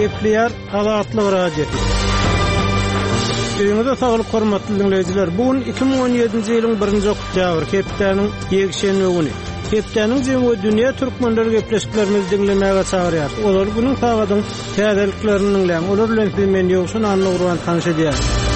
Gepliyar Azatlyk radiosu. Öňüňizde saglyk hormatly dinleýijiler. Bugün 2017-nji ýylyň 1-nji oktýabr, hepdeniň ýekşenme güni. Hepdeniň jemgy dünýä türkmenleri gepleşiklerini dinlemäge çagyrýar. Olar günüň tagadyň täzeliklerini bilen, olar bilen men ýoksun anlagurwan tanışýar.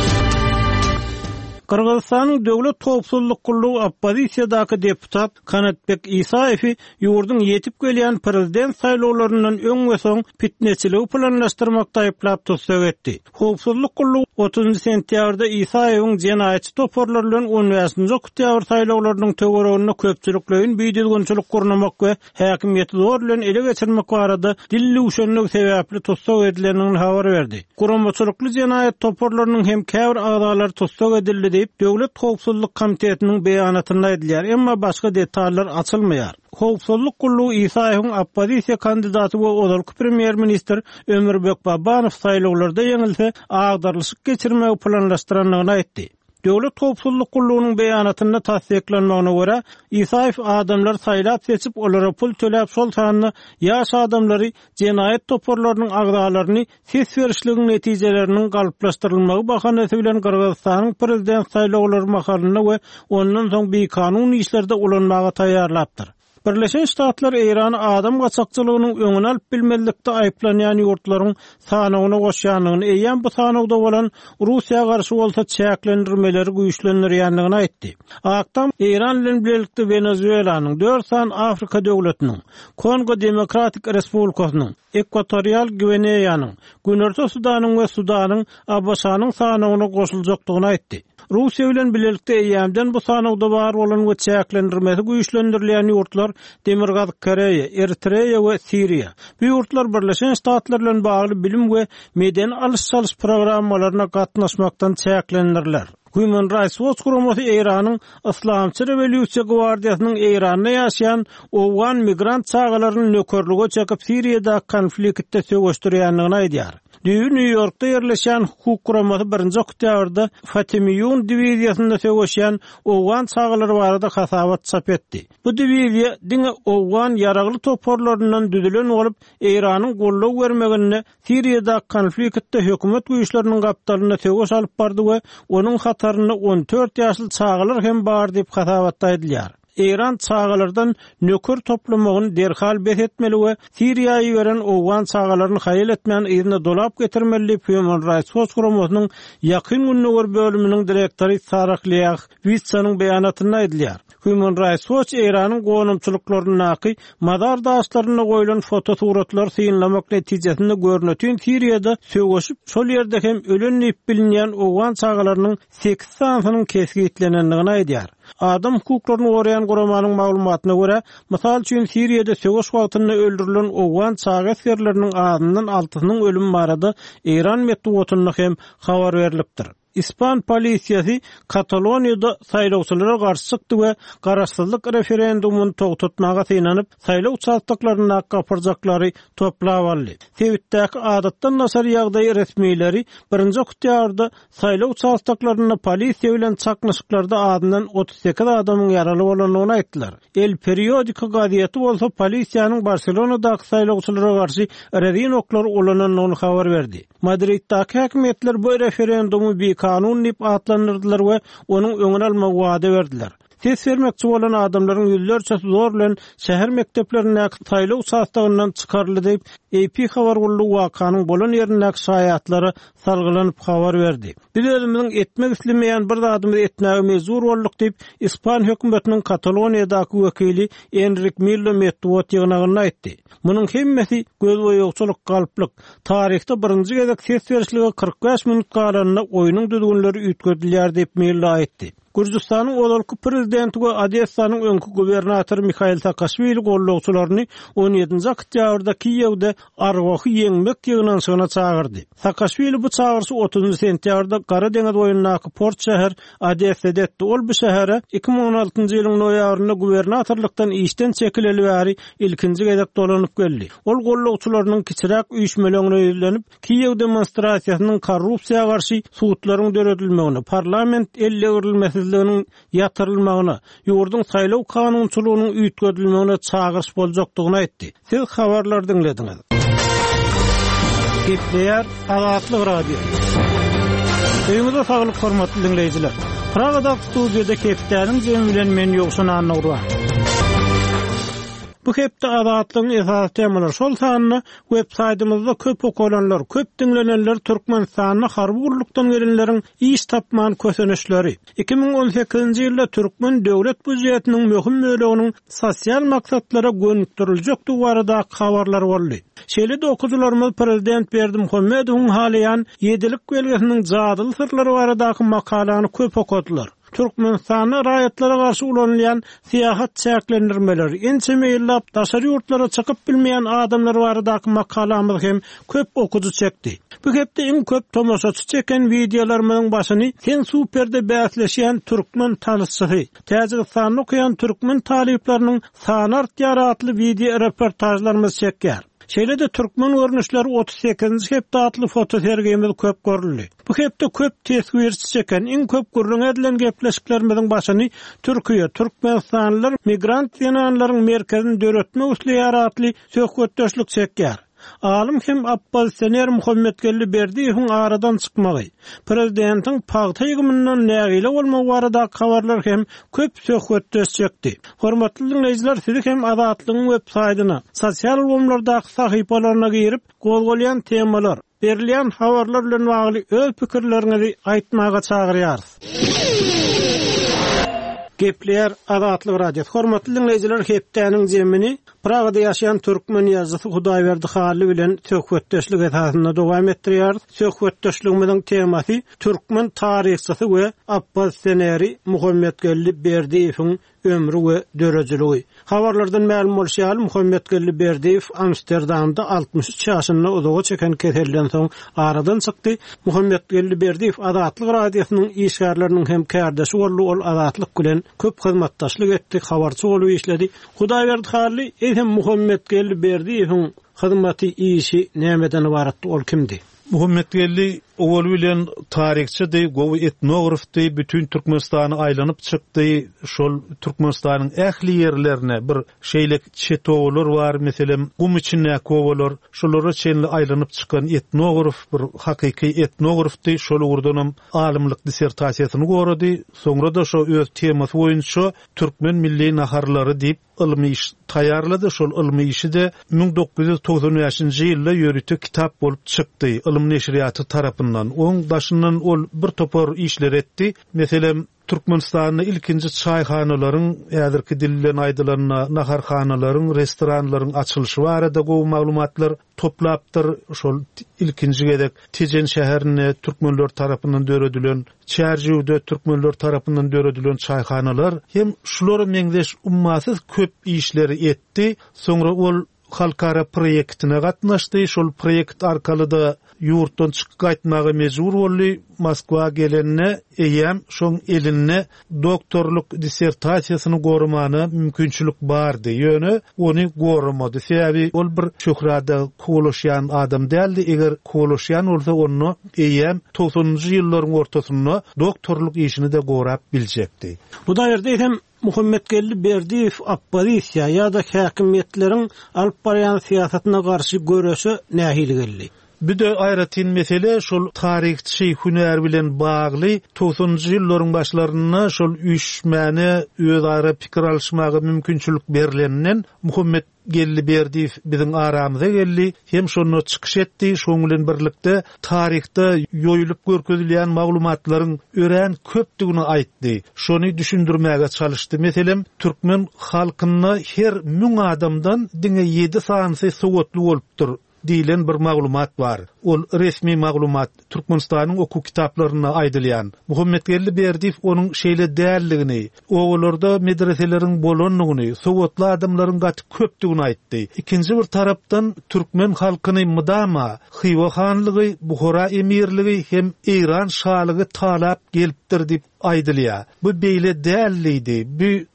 Kırgızstanyň Döwlet Howpsuzlyk Gurulugy oppozisiýadaky deputat Kanatbek Isaýew ýurdun ýetip gelýän prezident saýlawlaryndan öň we soň fitneçiligi planlaşdyrmakda aýplap tutsak etdi. Howpsuzlyk Gurulugy 30 sentýabrda Isaýewiň jenaýatçy toparlar bilen 10 oktýabr saýlawlarynyň töweregine köpçüliklerin biýdilgençilik gurnamak we häkimiýeti zor bilen ele geçirmek barada dilli uşanlyk sebäpli tutsak edilenini habar berdi. Guramaçylykly jenaýat toparlarynyň hem käbir agdalary tutsak edildi deyip Döwlet Howpsuzlyk Komitetining beýanatynda edilýär, emma başga detallar açylmaýar. Howpsuzlyk Gurulugy Isaýewiň oppozisiýa kandidaty we odalyk premier minister Ömürbek Babanow saýlawlarda ýeňilse agdarlyşyk geçirmegi planlaşdyranlygyny aýtdy. Döwlet Howpsuzlyk Gurulugynyň beýanatynda tasdiklenmegine görä, Isaýew adamlar saýlap seçip olara pul töläp şol sanyny ýaş adamlary jenaýat toparlarynyň agdalaryny ses berişliginiň netijeleriniň galyplaşdyrylmagy bahanasy bilen Kırgızstanyň prezident saýlawlary mahalyny we ondan soň bir kanun işlerde ulanmaga taýýarlapdyr. Birleşen Ştatlar Eýrany adam gaçakçylygynyň öňüne alyp bilmezlikde aýplanýan ýurtlaryň sanawyna goşýanyny, eýen bu sanawda bolan Russiýa garşy bolsa çäklendirmeleri güýçlenýärligini aýtdy. Aktam Eýran bilen birlikde Venezuelanyň, 4 san Afrika döwletiniň, Kongo Demokratik Respublikasynyň, Ekwatorial Gvineýanyň, Günorta Sudanyň we Sudanyň Abaşanyň sanawyna goşuljakdygyny aýtdy. Russiýa bilen birlikde eýämden bu sanawda bar bolan we çäklendirmesi güýçlendirilýän ýurtlar Demirgaz Koreýa, Eritreýa we Siriýa. Bu ýurtlar Birleşen Ştatlar bilen bagly bilim we meden alys-salys programmalaryna gatnaşmakdan çäklendirilýär. Human Rights Watch guramaty Eýranyň Islamçy Rewolýusiýa gwardiýasynyň Eýranda ýaşaýan owgan migrant çağalaryny nökerlige çekip Siriýada konfliktde söwüşdirýänligini aýdýar. New York'ta yerleşen hukuk kuramaty 1-nji oktýabrda Fatimiyun diviziýasynda söwüşýän owgan çağalary barada hasabat çap etdi. Bu diviziýa diňe owgan ýaragly toparlaryndan düzülen bolup, Eýranyň gollaw bermegine Siriýada konfliktde hökümet güýçleriniň gapdalyna söwüş alyp bardy we onuň hataryny 14 ýaşly çağalar hem bar diýip hasabatda edilýär. Eýran çağalardan nöker toplamagyny derhal betmeli we Siriýaýy beren owgan çağalaryny haýal etmän ýerine dolap getirmeli. Human Rights Watch guramatynyň ýakyn günler bölüminiň direktory Sarah Leah Witsanyň beýanatynda edilýär. Human Rights Watch Eýranyň gonumçylyklaryny naky madar daşlaryna goýulan fotosuratlar synlamak netijesinde görnetýän Siriýada söwüşip şol ýerde hem ölen diýip bilinýän owgan çağalarynyň 8 sanynyň kesgitlenendigini aýdýar. Adam hukuklaryny goraýan guramanyň maglumatyna görä, mysal üçin Siriýada söwüş wagtynda öldürilen owgan çağa askerleriniň adyndan 6synyň ölüm barada Eýran metbuatyna hem habar berilipdir. İspan polisiýasy Kataloniýada saýlawçylara garşy çykdy we garaşsyzlyk referendumyny togtatmaga synanyp saýlaw çarşyklaryna gapyrjaklary toplap aldy. Tewitdäki adatdan nasar ýagdaý resmiýleri 1-nji oktýabrda saýlaw çarşyklaryna polisiýa bilen çaknaşyklarda adyndan 38 adamyň ýaraly bolanyny aýtdylar. El Periodico gaziýeti bolsa polisiýanyň Barcelonadaky saýlawçylara garşy redinoklar ulanyny habar berdi. Madriddaky häkimetler bu referendumy bir kanun diýip atlandyrdylar we onuň öňüne almagy wada berdiler. Ses vermekçi bolan adamlaryň ýüzlerçe zor bilen şäher mekdeplerine saýlaw çarşygyndan çykarly diýip AP habar gurulugy wakanyň bolan ýerindäki şaýatlary salgylanyp habar berdi. Biz özümiziň etmek islemeýän bir zadymy etmäge mezur bolduk diýip İspan hökümetiniň Kataloniýadaky wekili Enrique Millo metbuat ýygynagyny aýtdy. Munyň hemmesi göz boýagçylyk galyplyk. Taryhda 1-nji gezek ses berişlige 45 minut galanyna oýunyň düzgünleri üýtgedilýär diýip Millo aýtdy. Gürjistanyň odalyk prezidenti we Odessanyň öňkü gubernatory Mikhail Saakashvili gollawçylaryny 17-nji oktýabrda Kiýewde arwahy ýeňmek ýygnanyna çağırdy. Saakashvili bu çağırşy 30 sentýabrda Gara deňiz boýundaky port şäher Odessada etdi. Ol bu şähere 2016-njy ýylyň noýabrynda gubernatorlykdan işden çekileli bäri ilkinji gezek dolanyp geldi. Ol gollawçylarynyň kiçirak üýtmelerine ýüzlenip Kiýew demonstrasiýasynyň korrupsiýaga garşy suwutlaryň döredilmegine, parlament elle girilmesi yatırılmagyna, ýurdun saýlaw kanunçylygynyň üýtgedilmegine çağırış boljakdygyny aýtdy. Siz habarlar dinlediňiz. Gepleýär Azatlyk radio. Öýüňizde saglyk hormatly dinleýijiler. Pragada studiýada Keptäniň jemi bilen men ýoksun anagura. Bu hepde Azatlygyň esas temalar şol sanyny web-saytymyzda köp okulanlar, köp dinlenenler Türkmenistanyna harby gurulukdan gelenleriň iş tapman kösenişleri. 2018-nji ýylda Türkmen döwlet büdjetiniň möhüm böleginiň sosial maksatlara gönükdirilýek barada habarlar boldy. Şeýle-de okudularymyz Prezident Berdimuhammedowyň halayan 7lik belgesiniň jadyl sırlary baradaky makalany köp okudylar. Türkmenistanyň raýatlara garşy ulanýan siýahat çäklendirmeleri, ençemeýillap daşary ýurtlara çykyp bilmeýän adamlar baradaky makalamyz hem köp okudy çekdi. Bu hepde iň köp tomoşaçy çeken videolarymyň başyny sen superde bäsleşýän türkmen tanysçy, Täjikistanyň okuyan türkmen talipleriniň sanar ýaratly video reportajlarymyz çekýär. Şeýle-de türkmen görnüşleri 38-nji hepde atly foto sergimiz köp görüldi. Bu hepde köp teswirçi çeken, iň köp gurrun edilen gepleşiklerimiziň başyny Türkiýe, Türkmenistanlylar migrant ýananlaryň merkezini döretme usly ýaratly söhbetdeşlik çekýär. Alim hem Abbas-Sener Muhammed Berdiýewiň aradan çykmagy, prezidentiň paýta ýygymyndan nägile bolmagy barada habarlar hem köp söhbetdeşikdi. Hormatly dinleýijiler, siz hem Azatlygyň web-saytyna, sosial ulgamlardaky sahypalaryna girip, golgolýan temalar, berilýän habarlar bilen bagly öz pikirleriňizi aýtmaga çagyrýarys. Gepleýär Azatlyk radio. Hormatly dinleýijiler, hepdäniň jemini Pragada ýaşaýan türkmen ýazgysy Hudaýberdi Haly bilen söhbetdeşlik esasynda dowam etdirýär. Söhbetdeşligimiziň temasy türkmen taryhçysy we Abbas-Seneri Muhammed Berdiýewiň ömrü we dörejiligi. Habarlardan ma'lum bolýar, Muhammed Berdiýew Amsterdamda 63 ýaşynda uzaga çeken keselden soň aradan çykdy. Muhammed Berdiýew Azatlyk radiosynyň işgärleriniň hem kärdeşi boldy, ol Azatlyk bilen köp hyzmatdaşlyk etdi, habarçy bolup işledi. Hudaýberdi Haly hem Muhammed Berdiýewiň hyzmaty işi nämeden ibaratdy, ol kimdi? Muhammed Owal bilen tarihçi, gowy etnografdy, bütün Türkmenistany aýlanyp çykdy. Şol Türkmenistanyň ähli ýerlerine bir şeýlek çetowalar bar, meselem gum içinde kowalar, şolara çenli aýlanyp çykan etnograf, bir hakyky etnografdy. Şol urdanam alymlyk dissertasiýasyny gorady. Soňra da şo öz temasy boýunça türkmen milli naharlary diýip ilmi iş taýarlady. Şol ilmi işi de 1993-nji ýylda ýörüte kitap bolup çykdy. Ilim neşriýaty tarapyndan. Oň daşyndan ol bir topar işler etdi. Meselem Türkmenistanyň ilkinji çaýhanalaryň, häzirki dil bilen aýdylanyna naharhanalaryň, restoranlaryň açylşy barada gowy maglumatlar toplapdyr. Şol ilkinji gedek Tejen şäherine türkmenler tarapyndan döredilen, Çärjiwde türkmenler tarapyndan döredilen çaýhanalar hem şulary meňzeş ummasyz köp işleri etdi. Soňra ol halkara proýektine gatnaşdy. Şol proýekt arkaly da ýurtdan çykyp gaýtmagy mejbur boldy. Moskwa gelenne eýem şoň eline doktorluk dissertasiýasyny gormany mümkinçilik bardy. Ýöne ony gormady. Sebäbi ol bir şöhrada kolaşýan adam däldi. Eger kolaşýan bolsa onu eýem 90-njy ýyllaryň ortasynda doktorluk işini de gorap biljekdi. Bu daýerde hem Muhammed Berdiýew opposisiýa ýa-da häkimetleriň alyp barýan siýasatyna garşy görüşi nähili geldi. Bir de aýratyn mesele şol tarihçi hünär bilen bagly 90-njy ýyllaryň başlaryna şol üýtmäne özara pikir alşmagy mümkinçilik berilenden Muhammed Berdiýew biziň aramyza geldi. Hem şonu çykyş etdi. Şoň bilen birlikde tarihte ýoýulyp görkezilýän maglumatlaryň ören köpdigini aýtdy. Şonu düşündirmäge çalışdy. Meselem türkmen halkyna her 1000 adamdan diňe 7 sanyny sowatly bolupdyr diýilen bir maglumat bar. Ol resmi maglumat Türkmenistanyň oku kitaplaryna aýdylýan. Muhammed Berdiýew onuň şeýle dälligini, owalarda medreseleriň bolanlygyny, sowatly adamlaryň gaty köpdigini aýtdy. Ikinji bir tarapdan türkmen halkyny mydama, Xiva hanlygy, Buhara emirligi hem Iran şalygy talap gelipdir diýip aýdylýar. Bu beýle dälligidi. Bu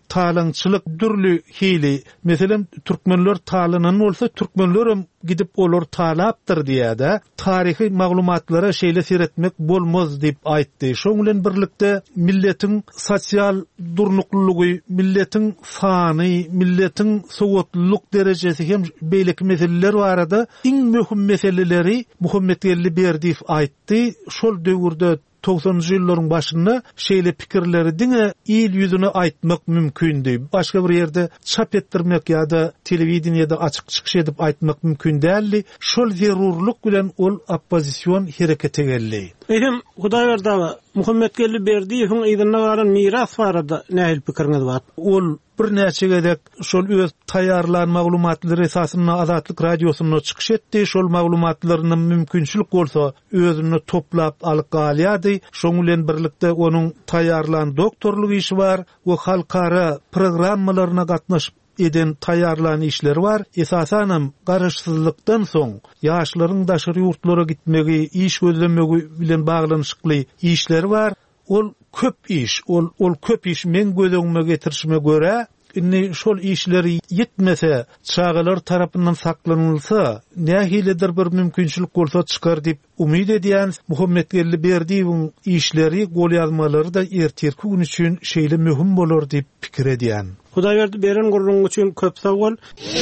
talançylyk dürlü hili. Meselem türkmenler talanan bolsa türkmenlerim gidip olar talapdyr diýär-de tarihi maglumatlara şeýle seretmek bolmaz diýip aýtdy. Şoň bilen birlikde milletin sosial durnuklulygy, milletin sany, milletin sowatlyk derejesi hem beýleki meseleler barada iň möhüm meseleleri Muhammed Berdiýew aýtdy. Şol döwürde 90-njy ýyllaryň başynda şeýle pikirleri diňe il ýüzüne aýtmak mümkündi. Başga bir ýerde çap etdirmek ýa-da telewizionyada açyk çykyş edip aýtmak mümkün däldi. Şol zerurluk bilen ol oppozision herekete geldi. Ehem, Hudaý berdi, Muhammed Berdiýewiň ýygyna garan miras barada nähil pikiriňiz bar? Ol bir näçe gedek şol öz taýýarlan maglumatlary esasyna Azatlyk radiosyna çykyş etdi. Şol maglumatlaryny mümkinçilik bolsa özüni toplap alyp galýady. Şoň bilen birlikde onuň taýýarlan doktorluk işi bar we halkara programmalaryna gatnaşyp eden taýýarlan işleri var. Esasanam garaşsyzlykdan soň ýaşlaryň daşary ýurtlara gitmegi, iş gözlemegi bilen baglanyşykly işleri var. Ol köp iş, ol köp iş men gözüňme getirişime göre inni şol işleri yetmese, çağalar tarapyndan saklanylsa, nähiledir bir mümkinçilik bolsa çykar diýip umyd edýän Muhammed Berdiýewiň işleri, gol ýazmalary da erterki gün üçin şeýle möhüm bolar diýip pikir edýän. Hudaý berdi beren gurrun üçin köp sag bol.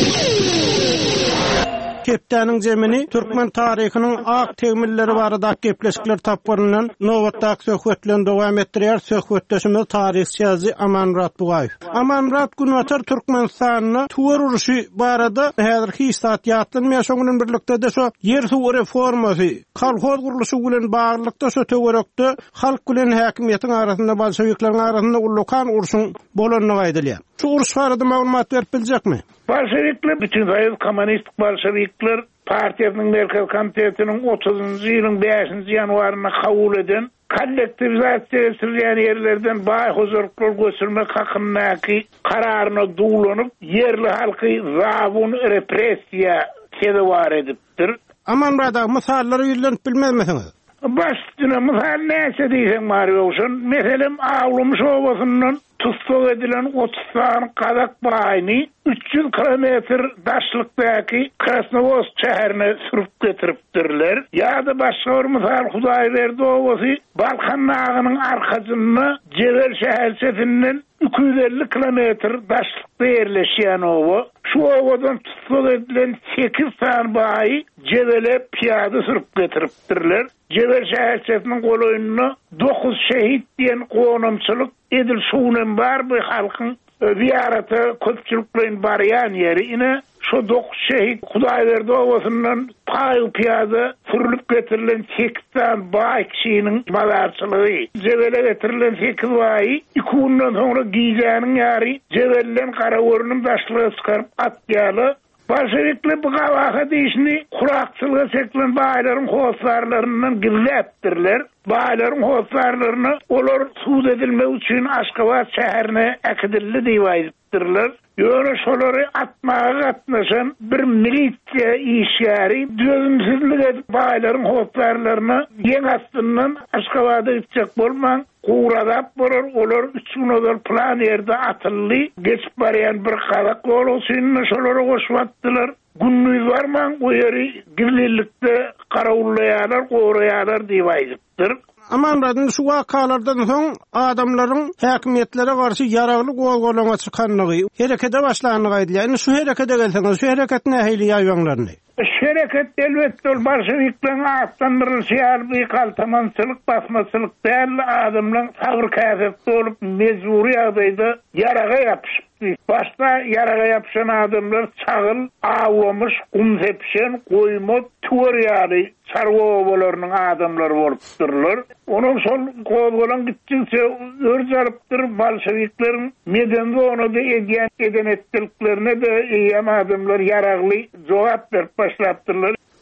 Keptäniň jemini türkmen taryhynyň ak tegmilleri barada gepleşikler tapgyrynyň nowatdaky söhbetlerini dowam etdirýär. Söhbetleşimiz tarihçi Amanmurat Bugaýew. Amanmurat Günwatar Türkmenistanyny tuwar uruşy barada häzirki istatýatlaryny şoňun birlikde de şo yer suw reformasy, kolhoz guruluşy bilen baglykda şo töwerekde halk bilen häkimiýetiň arasynda bolşewikleriň arasynda ullukan uruşyň bolanyny aýdylýar. Şu uruş barada maglumat berip biljekmi? Bolşevikler, bütün zayıf kommunistik bolşevikler partiýasynyň merkez komitetiniň 30-njy ýylyň 5-nji ýanwaryna kabul eden kollektivizasiýa edilýän ýerlerden baý huzurluklar götürmek hakynyňky kararyna duglanyp yerli halky zabun repressiýa kedewar edipdir. Aman burada misallary ýyllanıp bilmezmisiňiz? Başdyna misal näçe diýsem bar bolsun. Meselem Awlum şobasynyň tutsak edilen 30 sany Kazak baýyny 300 kilometr daşlykdaky Krasnovost şäherine sürüp getiripdirler. Ýa-da başga bir misal Hudaý berdi obasy Balkan nagynyň arkasyna Jebel şäherçesinden 250 kilometr daşlykda ýerleşýän oba. Şu obadan tutsak edilen 8 sany baýy Jebele piýada sürüp getiripdirler. Jebel şäherçesiniň goloýunyna 9 şehit diýen gonamçylyk edil şuňdan bar bu halkyň ziýarata köpçüliklerin barýan ýeri ine şu 9 şehit Hudaý berdi obasynyň piýada sürülip getirilen 8 tane baý kişiniň mazarçylygy. Jebele getirilen 8 baý 2 günden soňra giýjäniň ýary Jebelden Garawörüniň daşlygy çykaryp atýaly. Bolşevikler bu gawaka diýişini kurakçylyga çekilen baýlaryň howsarlaryndan gizläpdirler. Baýlaryň howsarlaryny olar suud edilmek üçin Aşgabat şäherine äkidildi diýip aýdypdyrlar. Ýöne şolary atmaga gatnaşan bir milisiýa işgäri düzümsizlik edip baýlaryň howsarlaryny ýeň astyndan Aşgabat'a gitjek bolmaň Gurada borar, olar 3 gün plan ýerde atyldy. Geçip barýan bir Kazak golosyny şolary goşupdylar. Günnüz barman o ýeri girlilikde garawullaýarlar, goraýarlar diýip aýdypdyr. Aman radyn şu wakalardan soň adamlaryň häkimiýetlere garşy ýaragly gol-golama çykanyny, herekete başlanyny aýdylýar. Şu herekete gelseňiz, şu hereket nähili ýaýwanlaryny? Şereket elbette bolşeviklerin atlandyrylýar bir kaltamançylyk, basmaçylyk däl adamlaryň sabr käsepde bolup mezburi ýagdaýda yaraga ýapyşyp. Başta yaraga ýapyşan adamlar çagyl, awlamış, kum sepşen, goýma, tuwar ýaly çarwa obalarynyň adamlary bolupdyrlar. Onuň şol gol-golan gitjinçe örj alypdyr bolşevikleriň medende onu da eden etdiliklerine de ýa adamlar yaragly jogap berip başlapdyrlar.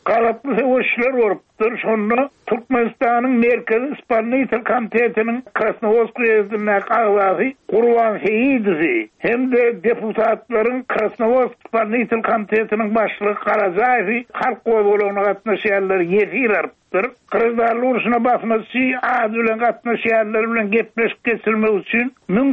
galatly sewişler bolupdyr. Şonu Türkmenistanyň Merkezi Isparnitel Komitetining Krasnovodsk uyezdine agzasy Gurban Seyidowy hem-de deputatlaryň Krasnovodsk Isparnitel Komitetiniň başlygy Karazaew halk gowulugyna gatnaşýarlar ýetirler. Kırgızlar uruşuna basmasy az bilen gatnaşýarlar bilen gepleşip geçirmek üçin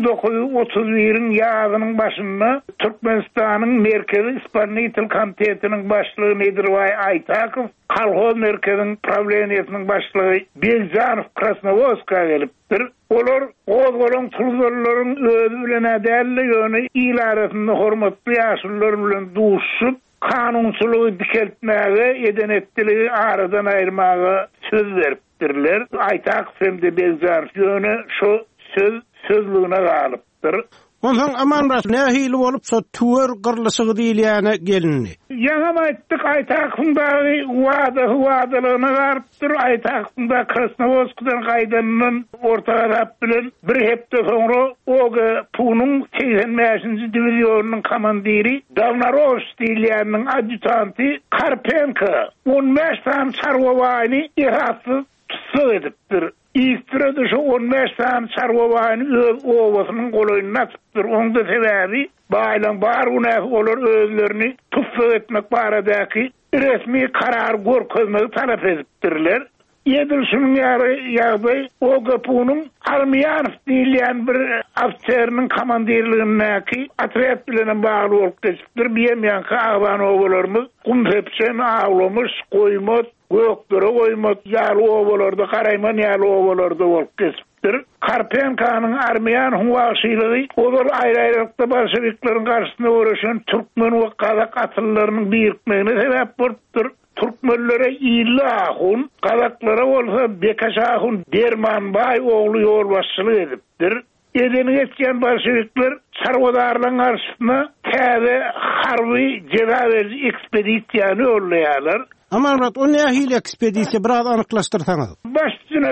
1931-iň ýazynyň başynda Türkmenistanyň Merkezi Isparnitel Komitetiniň başlygy Nedirway Aytakow Kolhoz merkeziniň problemiyetiniň başlygy Belzanow Krasnovodsk'a gelipdir. Olar gowuluň tulgurlaryň özü bilen ädälle ýöne il arasynda hormatly ýaşullar bilen duşup kanunçylygy dikeltmäge, edenetdiligi aradan aýyrmaga söz beripdirler. Aytakow hem-de Belzanow ýöne şu sözlüğüne galypdyr. Ondan Amanrat nähili bolup so tuwer gyrlysygy diýilýäne gelinni. Ýa-da aýtdyk Aytakowyň wadalygyna garypdyr. Aytakowyň Krasnovodskdan gaýdanyndan ortaga tap bilen bir hepde soňra oga punyň 85-nji diwizionynyň komandiri Davnarovs diýilýäniň adjutanty Karpenko 15 tan çarwawaýny ýatyp tutsak edipdir. İstirede şu 15 tan çarwawaýny öz owasynyň goloýuna atypdyr. Onda sebäbi baýlan bar unaky olar özlerini tutsak etmek baradaky resmi karar görkezmegi talap edipdirler. Edilşiniň ýaly oga punyň Armyanov diýilýän bir ofitseriniň komandirligindäki atret bilen bagly bolup geçipdir. Biýemýänki aban owalarymyz Gumhepçen awlamış goýmat gökdere goýmat ýaly owalarda garaýman ýaly owalarda bolup geçipdir. Karpenkanyň Armyanov wagşylygy olar aýry-aýrylykda bolşevikleriň garşysyna öreşen türkmen we kazak atyllarynyň birikmegine sebäp bolupdyr. Türkmenlere İllahun, Kazaklara olsa Bekaşahun Dermanbay oğlu yol başçılık edipdir. Edeni geçen bolşevikler çarwadarlaryň garşysyna täze harby jeda berici ekspedisiýany ýollaýarlar. Amanrat o nähili ekspedisiýa biraz anyklaşdyrsaňyz. Başçyna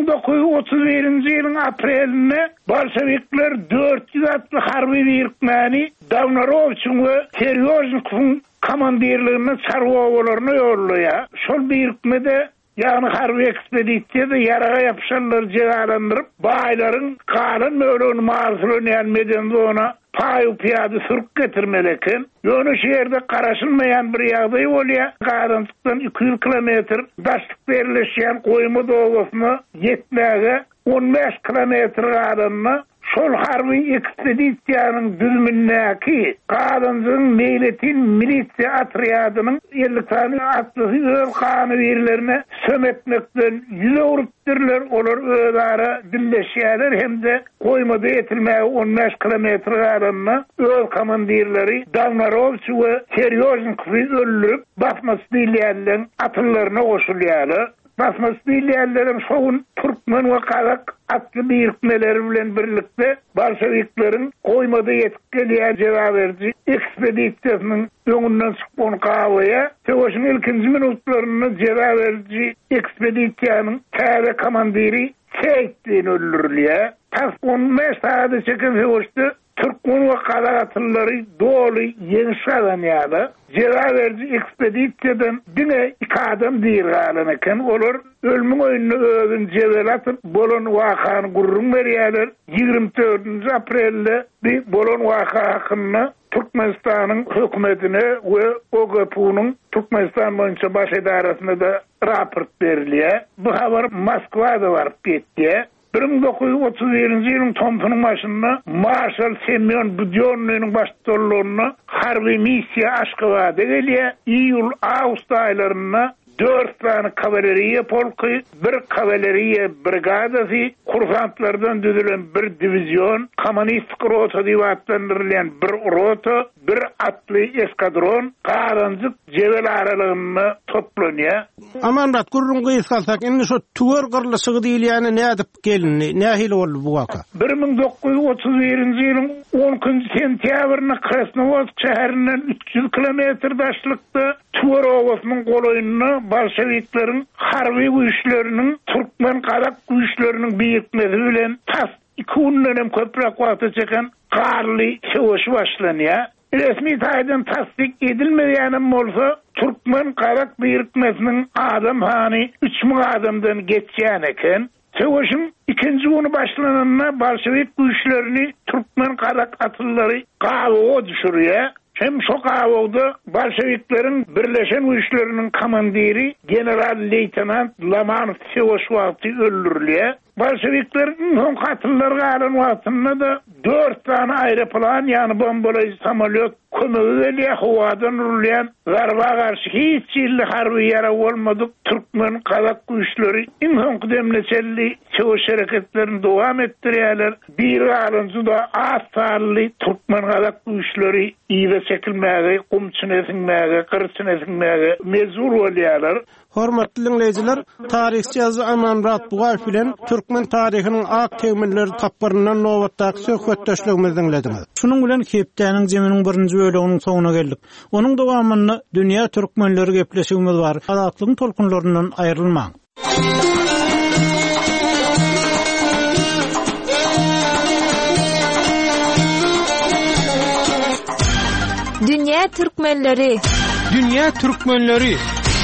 1931-nji ýylyň aprelinde bolşevikler 400 atly harby birikmeni Davnarovçyň we Seryoznyň komandirligini çarwawalaryna ýollaýar. Şol birikmede ýani harby ekspedisiýada ýaraga ýapşanlar jegalandyryp, baýlaryň kalyn möhürlerini mazlunýan medenzona paýu-piýady sürüp getirmeleken. Ýöne şu ýerde garaşylmaýan bir ýagdaý bolýar. Gadançykdan 200 kilometr daşlyk berileşýän goýma dogasyna ýetmäge 15 kilometr gadanna şol harby ekspedisiýanyň düzmündäki gadançyň meýletin milisiýa atryadynyň 50 tane atly öz kany birlerine sömetmekden ýüze urupdyrlar. Olar özara dilleşýärler hem-de goýmada ýetilmäge 15 kilometr gadanna öz komandirleri Davnarovç we Seryoznyky öldürüp basmasy diýilýän atyllaryna goşulýarlar. Basmasy diýilýänlerim şoň türkmen we kazak atly birikmeleri bilen birlikde bolşevikleriň goýmada ýetip gelýän jeda-berici ekspedisiýasynyň öňünden çykyp gabaýa, tegoşyň ilkinji minutlaryny jeda-berici ekspedisiýanyň täze komandiri Seyitdin öldürilýär. Tas 15 saat çeken tegoşdy türkmen we kazak atyllary doly ýeňşalanýarlar. Jeda-berici ekspedisiýadan diňe 2 adam diýilýän eken. Olar ölümün öýüne özüň jebel atyp bolan wakany gurrun berýärler. 24 aprelde bir bolan waka hakynda Türkmenistanyň hökümetine we OGP'nyň Türkmenistan boýunça baş edarasyna da raport berilýär. Bu habar Moskwada baryp ýetdi. 1931-nji ýylyň tompynyň başynda Marshal Semyon Budyonnyň başçylygyna harby missiýa Aşgabatda gelýär. İýul-awgust aýlaryna 4 tane kavaleriya polky, bir kavaleriya brigadasy, kursantlardan düzülen bir divizyon, kommunistik rota diýip atlandyrylýan bir rota, bir atly eskadron, gadanjyk jebel aralygyna toplanýar. Amanrat gurrun gyýsalsak, indi şu tuwer gyrlysygy diýilýäne nädip gelinni, nähili boldy bu waka? 1931-nji ýylyň 10-njy sentýabryna Krasnovodsk şäherinden 300 kilometr daşlykda tuwer owasynyň goloýuna bolşevikleriň harby güýçleriniň türkmen kazak güýçleriniň birikmesi bilen tas 2 günnem köprek wagty çeken garly sewüş başlanýar. Resmi taýdan tasdik edilmeýänem bolsa, Türkmen Karak birikmesinin adam hani 3000 adamdan geçýän eken. Savaşın ikinci günü başlananına Bolşevik güýçlerini Türkmen Karak atlıları gawa düşürýär. Hem şu gawada Bolşeviklerin birleşen güýçlerinin komandiri general-leytenant Lamanov Sevoswati öldürilýär. Bolşeviklerin son katılları galan wagtynda da 4 tane aeroplan yani bombalayıcı samolyot kömegi havadan urulýan garba garşy hiç ýylly harby ýara bolmadyk Türkmen Kazak güýçleri in demleçelli çöwüş hareketlerini dowam etdirýärler. Bir galançy da asarly Türkmen Kazak güýçleri ýyla çekilmäge, kumçynesinmäge, kyrçynesinmäge mezur bolýarlar. Hormatly dinleyijiler, tarihçi Aziz Amanrat Bugayew bilen Türkmen tarihiniň ak temelleri tapbaryndan nowatdaky söhbetdeşligimizi dinlediňiz. Şunun bilen Kepdäniň jeminiň birinji bölüginiň soňuna geldik. Onuň dowamynda dünýä türkmenleri gepleşigimiz bar. Azatlygyň tolkunlaryndan aýrylmaň. Dünýä türkmenleri. Dünýä türkmenleri.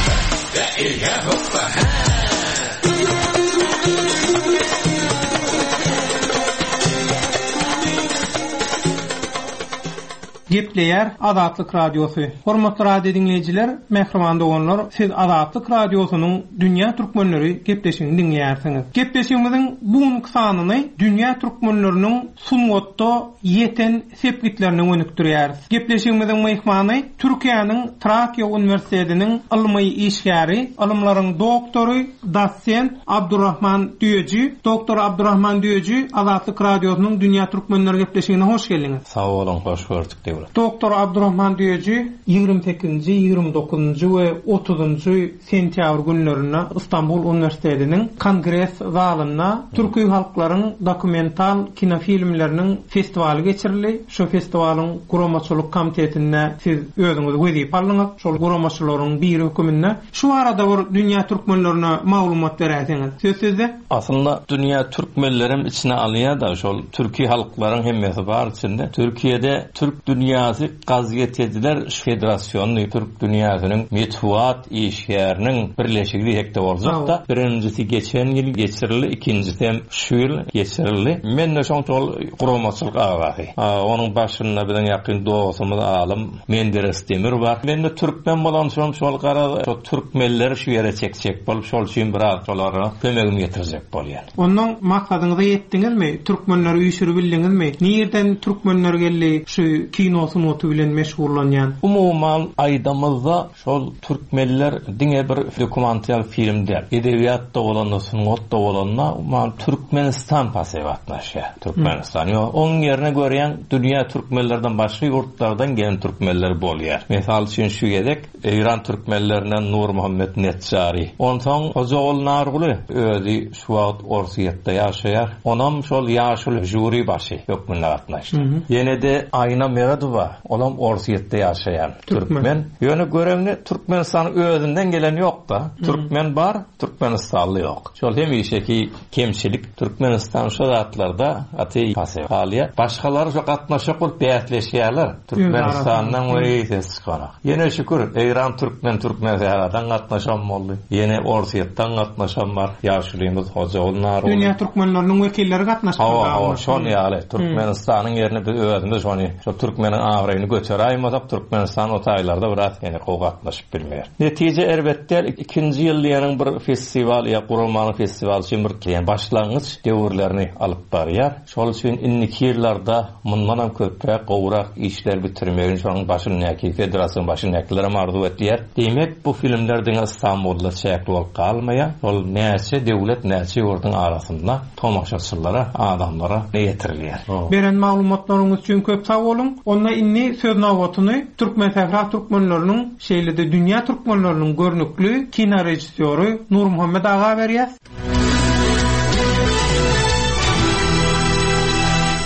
Gepleýär Azatlyk radiosu. Hormatly radio dinleyijiler, mehriman doganlar, siz Azatlyk radiosynyň Dünýä türkmenleri gepleşigini dinleýärsiňiz. Gepleşigimiziň bugunky sanyny dünýä türkmenleriniň sunwatda ýeten sepgitlerini önükdirýäris. Gepleşigimiziň mehmany Türkiýanyň Trakya Uniwersitetiniň ilmi işgäri, ilimlaryň doktory, dosent Abdurrahman Düýeji. Doktor Abdurrahman Düýeji Azatlyk radiosynyň Dünýä türkmenleri gepleşigine hoş geldiňiz. Sağ olun, hoş gördük. Doktor Abdurrahman Düýeji 28-nji, 29-njy we 30-njy sentýabr günlerinde İstanbul Uniwersitetiniň Kongres zalyna türkmen halklaryň dokumental kinofilmleriniň festivali geçirildi. Şu festiwalyň guramaçylyk komitetinde siz özüňiz wezip aldyňyz. Şol guramaçylaryň bir höküminde şu arada bir dünýä türkmenlerine maglumat berýärsiňiz. Söz sizde. Aslında dünýä türkmenlerim içine alýar da şol türki halklaryň hemmesi bar içinde. Türkiýede Türk dünýäsi Gazeteciler Federasyonu Türk dünýäsiniň metbuat işgäriniň birleşigi diýekde boljak da. Birincisi geçen ýyl geçirildi, ikincisi hem şu ýyl geçirildi. Men de şol guramaçylyk agagy. Onuň başynda bilen ýakyn dostumyz alim Menderes Demir bar. Men de türkmen bolan şol gara şol türkmenleri şu ýere çekjek bolup şol üçin biraz şolara kömegim ýetirjek bolýar. Onuň maksadyňyza ýetdiňizmi? Türkmenleri üýşürip bildiňizmi? Nerden türkmenler geldi şu kinosyny otu bilen meşgullanýan? Umuman aýdamyzda şol türkmenler diňe bir dokumental filmler, edebiýatda bolan, sungatda bolanna, umuman Türkmenistan pasyp atnaşýar. Türkmenistan ýok. Oň ýerine görýän dünýä türkmenlerden başga ýurtlardan gelen türkmenler bolýar. Mesal üçin şu gedek İran türkmenlerinden Nur Muhammed Netçari. Ondan Ozol Narguly özi şu wagt Orsiýetde ýaşaýar. Onam şol ýaşul juri başy hökmünde atnaşdy. Ýene de Ayna Meradova, olam Orsiýetde ýaşaýan türkmen. Ýöne görevni Türkmenistan özünden gelen ýok da. Türkmen bar, Türkmenistanly ýok. Şol hemişeki kemçilik Türkmenistan şu zatlarda aty pasyp galýar. Başgalary şo gatnaşyp bolup bätleşýärler. Türkmenistandan weýse çykarak. Ýene şükür İran Türkmenistandan gatnaşan boldy. Ýene Orsiýetden gatnaşan bar. Ýaşulymyz Hojaulnar. Dünýä türkmenleriniň wekilleri gatnaşýar. Şol ýaly Türkmenistanyň ýerine biz özümiz şonu şu türkmeniň agryny göçeräýmezip Türkmenistan otaýlarda biraz ýene gatnaşyp bilmeýär. Netije elbetde 2-nji ýylyň bir festival ýa gurulmany festival üçin bir ýene başlangyç döwürlerini alyp barýar. Şol üçin inniki ýyllarda mundan hem köpräk gowrak işler bitirmegin şonuň başyny näki federasiýa başyny näkiler mardy etdiler. Demek bu filmler diňe Istanbulda çäkli bolup kalmaýar. Ol näçe döwlet näçe ýurtyň arasynda tomaşaçylara, adamlara ýetirilýär. Beren maglumatlaryňyz üçin köp sag bolun. Onda inni söz nawatyny Türkmen Sefra Türkmenleriniň şeýlede dünýä türkmenleriniň görnükli kino rejissöri Nur Muhammed aga berýär.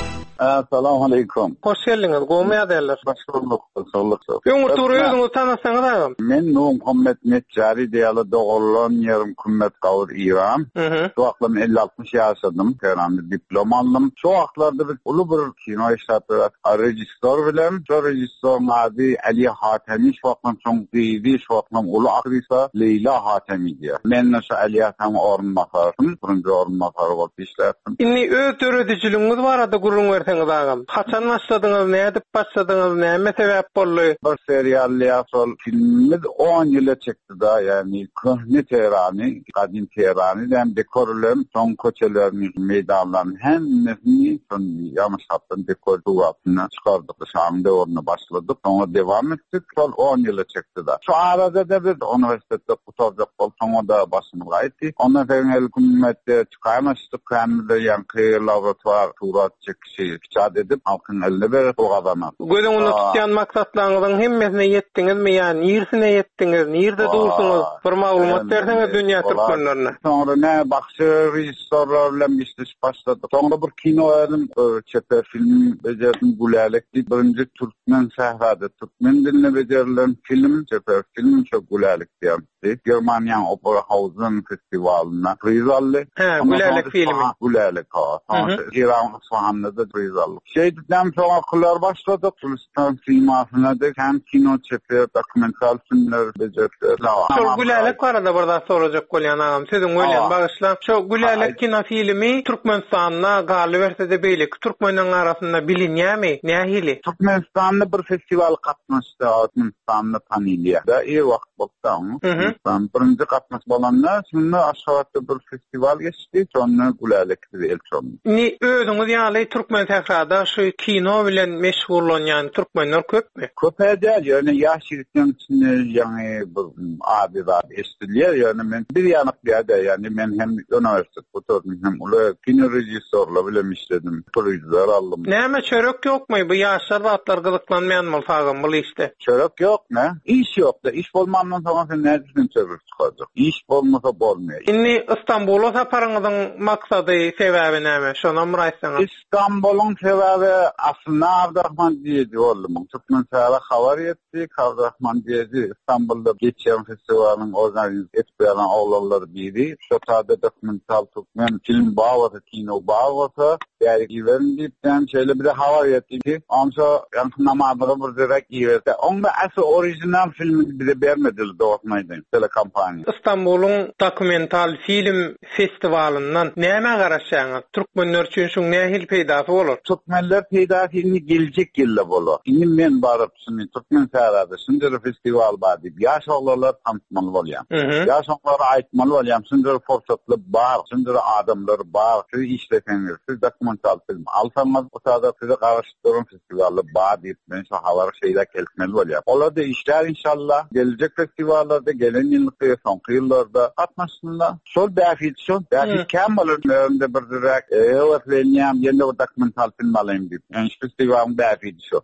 Assalamu alaikum. Hoş geldiniz. Goýma derler. Başgorluk, sağlık. Öňür tury özüňizi tanasaňyz agam. Men Muhammed Netjari diýýärler dogurlan ýerim kümmet gawur İran. Şu wagtlar 50-60 ýaşadym. Tehranda diplom aldım. Şu wagtlarda bir uly bir kino işletip rejissor bilen, şu rejissor ady Ali Hatemi şu wagtlar çoň diýdi, şu wagtlar uly aktrisä Leyla Hatemi diýär. Men şu Ali Hatemi orunmakarym, birinji orunmakar bolup işläpdim. Inni öz öğreticiliginiz barada gurrun berseňiz agam. Haçan başladyňyz, näde başladyňyz, näme sebäp boldy? Bir serial sol filmi 10 ýyla çekdi da, yani köhne Teherany, kadim Teherany hem dekorlarym, son koçelerini, meydanlaryny hemmesini son ýamaşatdan dekor duwatyna çykardyk. Şamda oruna başladyk, sonra devam etdik. Sol 10 ýyla çekdi da. Şu arada da bir üniversitede kutarjak bol, sonra da başymy gaýtdy. Ondan soň hökümetde çykarmaşdyk, hemde ýa-ni laboratuar turat çekişi çad edip halkın eline berip o adama. Gözüňizi tutýan maksatlaryňyzyň hemmesine ýetdiňizmi ýa-ni ýersine ýetdiňiz, ýerde dursunuz? Bir maglumat berseňiz dünýä türkmenlerine. Sonra ne bakşy rejissorlar bilen işleş başladyk. Sonra bir kino elim, çepe film bejerdim Gulalek diýip birinji türkmen şährade türkmen diline bejerilen film, çepe film çok Gulalek diýildi. Germaniýa Opera Hausen festiwalyna priz aldy. Gulalek filmi. Gulalek ha. İran Osmanlı'da priz aldı. Şeyden sonra okullar başladı. Turistan filmasına da hem kino çekiyor, dokumental filmler becerdi. Şu Gulalek arada burada soracak bolýan agam. Sizin öýlen bagışla. Şu Gulalek kino filmi Türkmenistan'a galy berse de beýle Türkmenler arasında bilinýärmi? Nähili? Türkmenistan'da bir festival katnaşdy. Türkmenistan'da tanylýar. Da iyi wagt boldy. Türkmenistan birinji katnaş bolanlar şimdi Aşgabatda bir festival geçdi. Sonra Gulalek'de elçon. Ni özüňiz ýaly Türkmen täkrada şu kino bilen meşgullanýan türkmenler köpmi? Köp edýär, ýöne ýaşyrykdyň içinde ýa-ni bir ady-zat estilýär, ýöne men bir ýanyk diýär, ýani men hem üniversitet buturdum, hem uly kino rejissorlar bilen işledim, projeler aldım. Näme çörek ýokmy? Bu ýaşlar zatlar gyzyklanmaýan fagam bu işte. Çörek ýok, ne? İş ýok da, iş bolmandan soň sen nädin çörek çykajak? İş bolmasa bolmaýar. Inni İstanbul'a saparyňyzyň maksady, sebäbi näme? Şonam raýsaňyz. İstanbul'un sebebi aslında Abdurrahman diýdi oğlum. Türkmen sebebi habar etdi. Abdurrahman diýdi İstanbul'da geçen festivalın organize etmeyen oğlanlar biri. Şu tarzda dokumental Türkmen film bağladı, kino bağladı. Yani güvenlikten şöyle bir haber etdi. Onsa yansınamadığım bir direkt giverdi. Onda asıl orijinal filmi bize vermediler doğurtmaydı. Telekampanya. İstanbul'un dokumental film festivalından näme garaşaňyz? Türkmenler üçin şu nähil peýdasy bolar? Türkmenler peýdasy geljek ýylda bolar. Indi men baryp şunu Türkmen şäherinde şunday festival bar diýip ýaş oglanlar tanıtmaly bolýar. Ýaş oglanlara aýtmaly bolýar. Şunday forsatly bar, şunday adamlar bar. Şu işleýänler, şu dokumental film alsaňyz o taýda size garaşdyryn festivaly bar diýip men şu habar şeýle kelmeli bolýar. Olar da işler inşallah geljek festivallarda, gelen ýyllyk soňky ýyllarda gatnaşsynlar. Şol bäfit käm bolarynda bir direk öwrenýär, ýene o dokumental film alaýym diýip. Yani festivalın bäfit şu.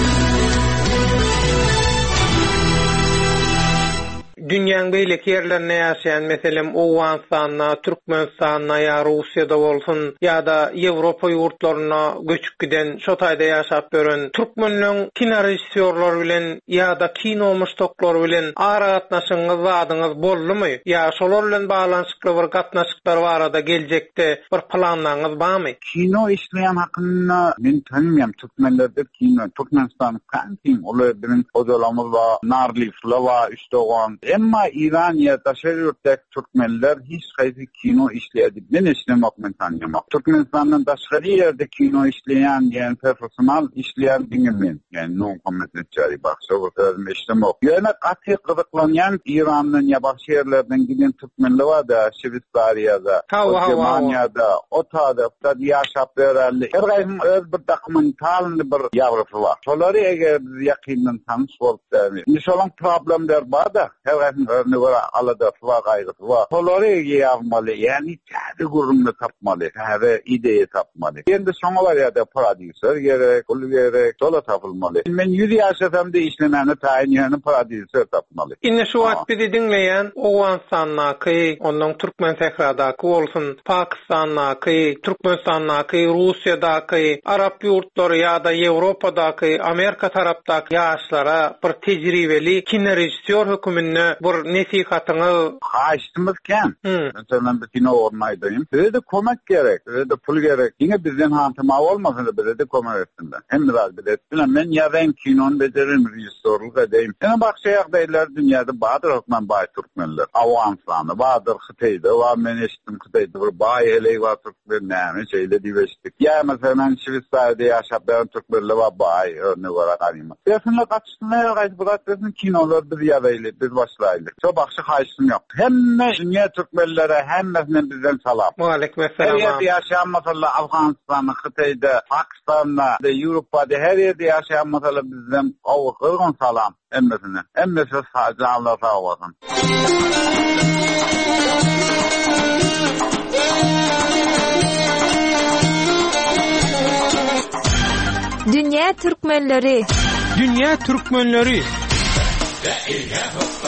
Dünýäň beýleki ýerlerinde ýaşaýan, meselem Owganstanda, Türkmenistanda ýa Russiýada bolsun, ýa-da Ýewropa ýurtlaryna göçüp giden, şo taýda ýaşap gören türkmenliň kino rejissorlary bilen ýa-da kino muştoklary bilen ara gatnaşyňyz, wadyňyz boldymy? Ýa şolar bilen baglanşykly bir gatnaşyklar barada geljekde bir planlaryňyz barmy? Kino işleýän hakynda men tanymam. Türkmenlerde kino, Türkmenistan kantin, olar bilen ozalamyz bar, Narlifler bar, Üstogan. Emma İran ýa-da şeýlerde Türkmenler hiç gaýsy kino işleýärdi. Men işlemek men tanýamam. Türkmenistandan daşgary ýerde kino işleýän, ýani professional işleýän diňmen. Ýani Muhammed Netjari bakşa bolýar işlemek. Ýöne gaty gyzyklanýan İrandan ýa başga ýerlerden giden türkmenler bar da, Şwitsariýada, Germaniýada, o taýda ýaşap berýärler. Her gaýsy öz bir dokumental bir ýagrafy bar. Şolary eger biz ýakyndan tanış bolup, şolan problemler bar da, her ne var alada var gayrı var. Kolları yapmalı. Yani tadı gurumda tapmalı. Tadı ideyi tapmalı. Endi şoňa var ya da prodüser gerek, ol gerek, tola tapılmalı. Men ýüri ýaşasam da işlemeni taýin ýany prodüser tapmalı. Inne şu wagt bizi dinleýän Owganstannaky, onuň Türkmen tehradaky bolsun, Pakistannaky, Türkmenistanaky, Russiýadaky, Arap ýurtlary ýa-da Ýewropadaky, Amerika tarapdaky ýaşlara bir tejribeli kino rejissor hökümünde bir nesihatyňy haýşdymyz ken. Mesela bir kino ornaýdym. Bizde komak gerek, bizde pul gerek. Ýene bizden hantyma bolmasyn da bizde komak etsinler. Hem biraz bir etsinler. Men ýa-da kinon becerim, rejissorluk edeyim. Ene bakşa ýagdaýlar dünýäde badyr hokman baý türkmenler. Awamsany, badyr Hytaýda, wa men eşitdim Hytaýda bir baý hele wa türkmen näme şeýle diýeşdik. Ýa mesela Şwitsariýada ýaşap bilen türkmenler wa baý örnek olarak alymy. Şeýle gaçdylar, gaýdylar kinolar bir ýa-da biz başlaýdyk. Çok bakşa haýsym ýok. Hemme dünýä türkmenlere hemmesine bizden salam. Wa aleykum assalam. Her ýerde ýaşaýan mesela Awganistanda, Hytaýda, Pakistanda, Ýewropada her ýerde ýaşaýan mesela bizden awgyrgyn salam hemmesine. Hemmesi sadece Allah sağ olsun. Dünya Türkmenleri. Dünya Türkmenleri.